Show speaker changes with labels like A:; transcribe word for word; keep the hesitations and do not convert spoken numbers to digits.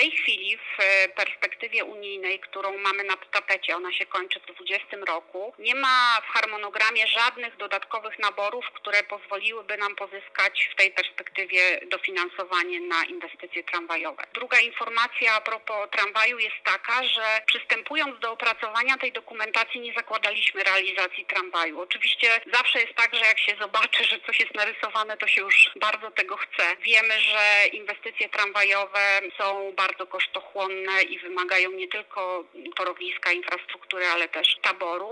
A: tej chwili w perspektywie unijnej, którą mamy na tapecie, ona się kończy w dwudziestym roku, nie ma w harmonogramie żadnych dodatkowych naborów, które pozwoliłyby nam pozyskać w tej perspektywie dofinansowanie na inwestycje tramwajowe. Druga informacja a propos tramwaju jest taka, że przystępując do opracowania tej dokumentacji nie zakładaliśmy realizacji tramwaju. Oczywiście zawsze jest tak, że jak się zobaczy, że coś jest narysowane, to się już bardzo tego chce. Wiemy, że inwestycje tramwajowe są bardzo kosztochłonne i wymagają nie tylko torowiska, infrastruktury, ale też taboru.